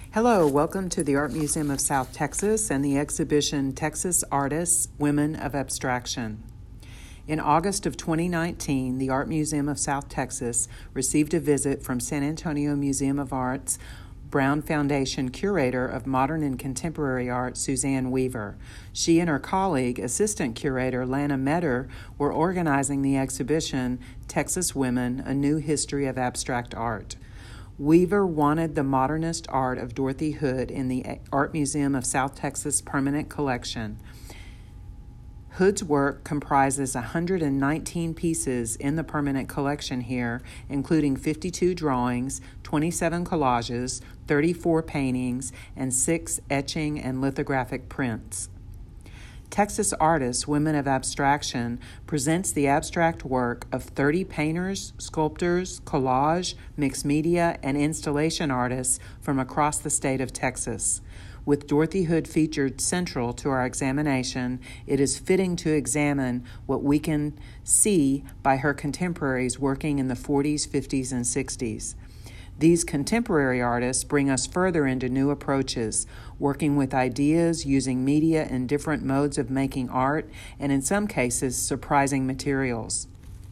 Hello, welcome to the Art Museum of South Texas and the exhibition Texas Artists, Women of Abstraction. In August of 2019, the Art Museum of South Texas received a visit from San Antonio Museum of Art's Brown Foundation curator of modern and contemporary art, Suzanne Weaver. She and her colleague, assistant curator Lana Metter, were organizing the exhibition Texas Women, A New History of Abstract Art. Weaver wanted the modernist art of Dorothy Hood in the Art Museum of South Texas permanent collection. Hood's work comprises 119 pieces in the permanent collection here, including 52 drawings, 27 collages, 34 paintings, and 6 etching and lithographic prints. Texas Artists, Women of Abstraction presents the abstract work of 30 painters, sculptors, collage, mixed media, and installation artists from across the state of Texas. With Dorothy Hood featured central to our examination, it is fitting to examine what we can see by her contemporaries working in the 40s, 50s, and 60s. These contemporary artists bring us further into new approaches, working with ideas, using media and different modes of making art, and in some cases, surprising materials.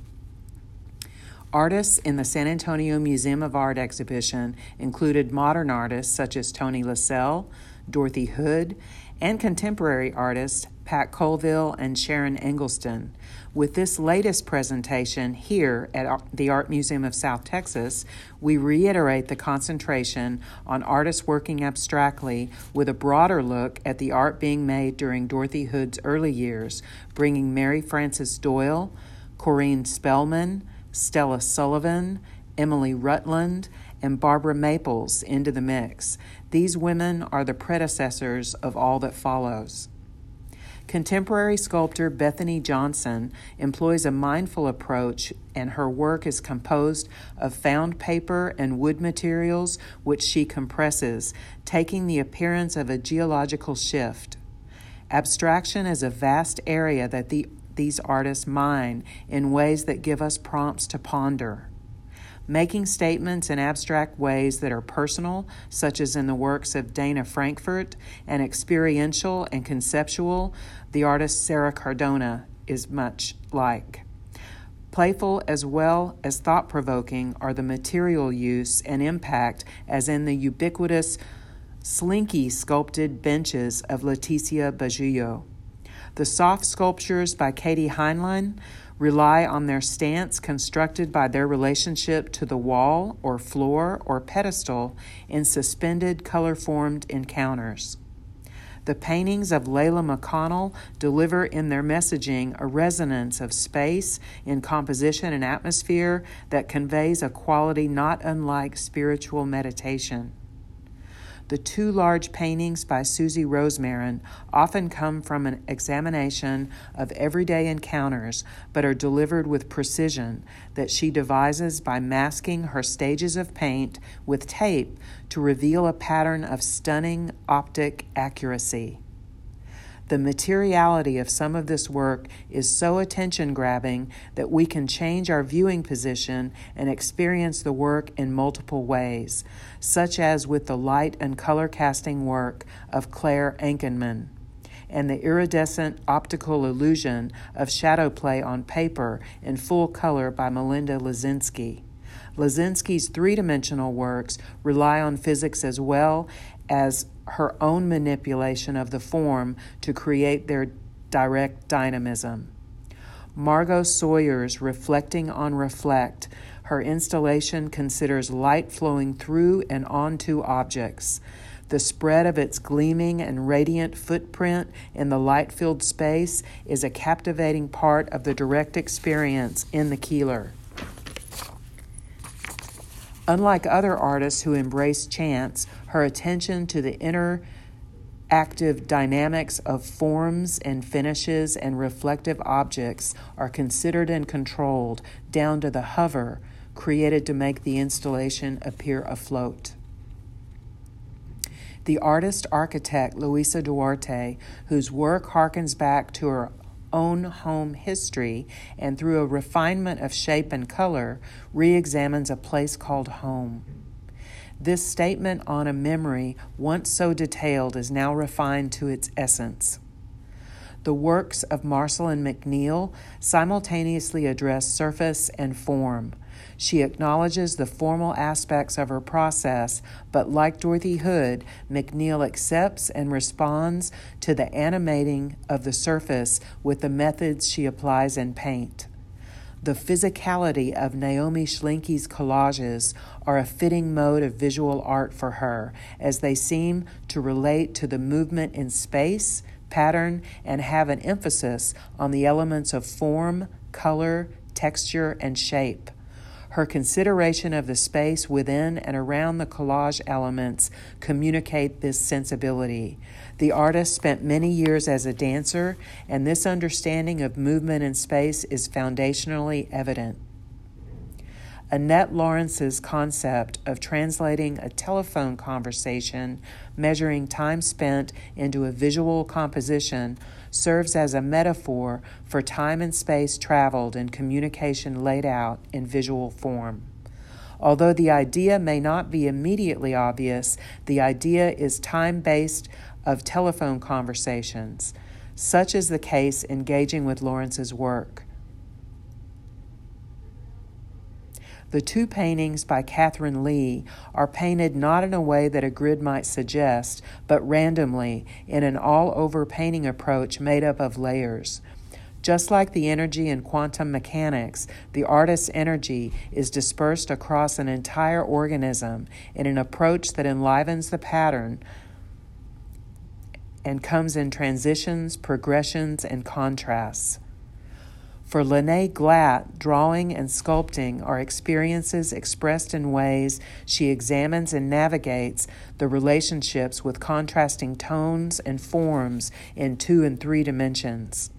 Artists in the San Antonio Museum of Art exhibition included modern artists such as Toni Lascelles, Dorothy Hood, and contemporary artists Pat Colville and Sharon Eggleston. With this latest presentation here at the Art Museum of South Texas, we reiterate the concentration on artists working abstractly with a broader look at the art being made during Dorothy Hood's early years, bringing Mary Frances Doyle, Corinne Spellman, Stella Sullivan, Emily Rutland, and Barbara Maples into the mix. These women are the predecessors of all that follows. Contemporary sculptor Bethany Johnson employs a mindful approach, and her work is composed of found paper and wood materials which she compresses, taking the appearance of a geological shift. Abstraction is a vast area that these artists mine in ways that give us prompts to ponder. Making statements in abstract ways that are personal, such as in the works of Dana Frankfurt, and experiential and conceptual, the artist Sarah Cardona is much like. Playful as well as thought-provoking are the material use and impact, as in the ubiquitous slinky sculpted benches of Leticia Baggio. The soft sculptures by Katie Heinlein rely on their stance constructed by their relationship to the wall or floor or pedestal in suspended color-formed encounters. The paintings of Layla McConnell deliver in their messaging a resonance of space in composition and atmosphere that conveys a quality not unlike spiritual meditation. The 2 large paintings by Susie Rosemarin often come from an examination of everyday encounters, but are delivered with precision that she devises by masking her stages of paint with tape to reveal a pattern of stunning optic accuracy. The materiality of some of this work is so attention-grabbing that we can change our viewing position and experience the work in multiple ways, such as with the light and color casting work of Claire Ankenman and the iridescent optical illusion of shadow play on paper in full color by Melinda Lazinski. Lazinski's 3-dimensional works rely on physics as well as her own manipulation of the form to create their direct dynamism. Margot Sawyer's Reflecting on Reflect, her installation considers light flowing through and onto objects. The spread of its gleaming and radiant footprint in the light-filled space is a captivating part of the direct experience in the Keeler. Unlike other artists who embrace chance, her attention to the interactive dynamics of forms and finishes and reflective objects are considered and controlled down to the hover created to make the installation appear afloat. The artist-architect Luisa Duarte, whose work harkens back to her own home history and through a refinement of shape and color, re-examines a place called home. This statement on a memory once so detailed is now refined to its essence. The works of Marcellin McNeill simultaneously address surface and form. She acknowledges the formal aspects of her process, but like Dorothy Hood, McNeill accepts and responds to the animating of the surface with the methods she applies in paint. The physicality of Naomi Schlinke's collages are a fitting mode of visual art for her, as they seem to relate to the movement in space, pattern, and have an emphasis on the elements of form, color, texture, and shape. Her consideration of the space within and around the collage elements communicate this sensibility. The artist spent many years as a dancer, and this understanding of movement and space is foundationally evident. Annette Lawrence's concept of translating a telephone conversation, measuring time spent into a visual composition, serves as a metaphor for time and space traveled and communication laid out in visual form. Although the idea may not be immediately obvious, the idea is time-based of telephone conversations. Such is the case engaging with Lawrence's work. The two paintings by Catherine Lee are painted not in a way that a grid might suggest, but randomly in an all-over painting approach made up of layers. Just like the energy in quantum mechanics, the artist's energy is dispersed across an entire organism in an approach that enlivens the pattern and comes in transitions, progressions, and contrasts. For Lene Glatt, drawing and sculpting are experiences expressed in ways she examines and navigates the relationships with contrasting tones and forms in 2 and 3 dimensions.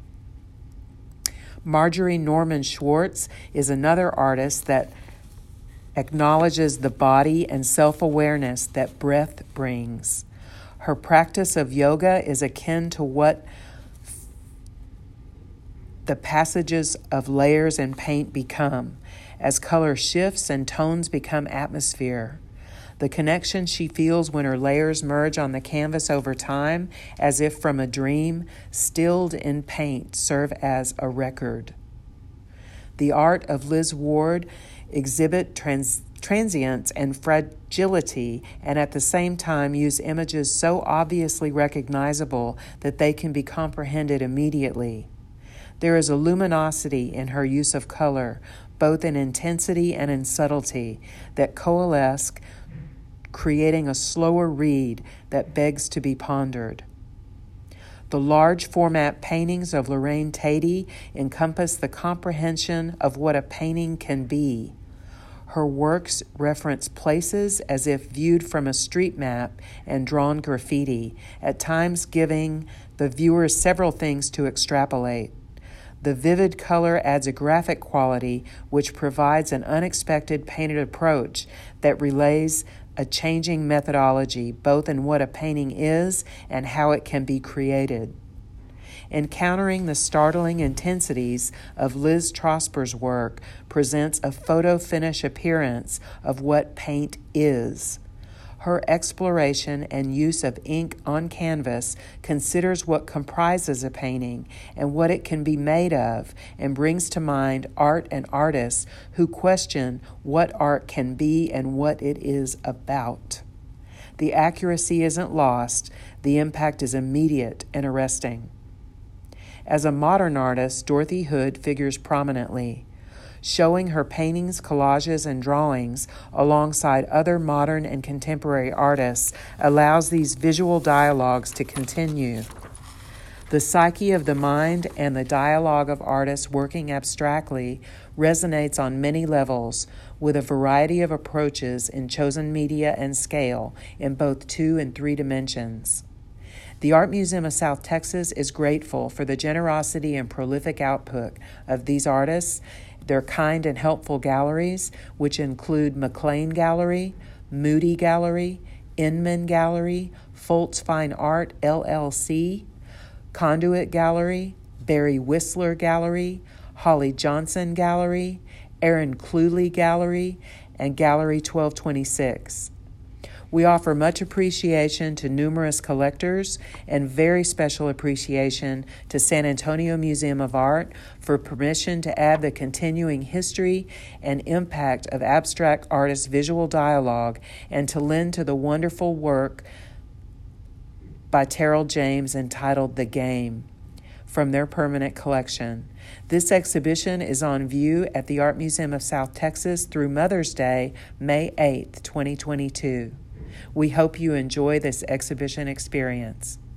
Marjorie Norman Schwartz is another artist that acknowledges the body and self-awareness that breath brings. Her practice of yoga is akin to what the passages of layers in paint become, as color shifts and tones become atmosphere. The connection she feels when her layers merge on the canvas over time, as if from a dream, stilled in paint, serve as a record. The art of Liz Ward exhibit transience and fragility, and at the same time use images so obviously recognizable that they can be comprehended immediately. There is a luminosity in her use of color, both in intensity and in subtlety, that coalesce, creating a slower read that begs to be pondered. The large format paintings of Lorraine Tatey encompass the comprehension of what a painting can be. Her works reference places as if viewed from a street map and drawn graffiti, at times giving the viewer several things to extrapolate. The vivid color adds a graphic quality which provides an unexpected painted approach that relays a changing methodology both in what a painting is and how it can be created. Encountering the startling intensities of Liz Trosper's work presents a photo finish appearance of what paint is. Her exploration and use of ink on canvas considers what comprises a painting and what it can be made of, and brings to mind art and artists who question what art can be and what it is about. The accuracy isn't lost, the impact is immediate and arresting. As a modern artist, Dorothy Hood figures prominently. Showing her paintings, collages, and drawings alongside other modern and contemporary artists allows these visual dialogues to continue. The psyche of the mind and the dialogue of artists working abstractly resonates on many levels, with a variety of approaches in chosen media and scale in both 2 and 3 dimensions. The Art Museum of South Texas is grateful for the generosity and prolific output of these artists, their kind and helpful galleries, which include McLean Gallery, Moody Gallery, Inman Gallery, Foltz Fine Art, LLC, Conduit Gallery, Barry Whistler Gallery, Holly Johnson Gallery, Aaron Cluley Gallery, and Gallery 1226. We offer much appreciation to numerous collectors and very special appreciation to San Antonio Museum of Art for permission to add the continuing history and impact of abstract artist visual dialogue and to lend to the wonderful work by Terrell James entitled The Game from their permanent collection. This exhibition is on view at the Art Museum of South Texas through Mother's Day, May 8th, 2022. We hope you enjoy this exhibition experience.